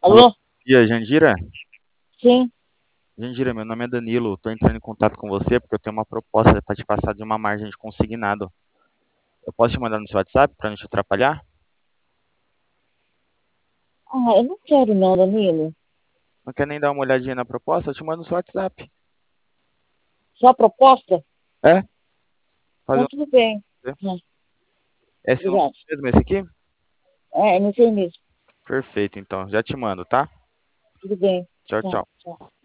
Alô, Alô? e aí, Jandira? Sim. Jandira, meu nome é Danilo. Estou entrando em contato com você porque eu tenho uma proposta para te passar de uma margem de consignado. Eu posso te mandar no seu WhatsApp para não te atrapalhar? Ah, eu não quero não, Danilo. Não quer nem dar uma olhadinha na proposta? Eu te mando no seu WhatsApp. Só a proposta? É? Fazer Então um... tudo bem. Ah, É seu obrigado. mesmo esse aqui? É, não sei mesmo. Perfeito, então. Já te mando, tá? Tudo bem. Tchau, Tchau, tchau. tchau.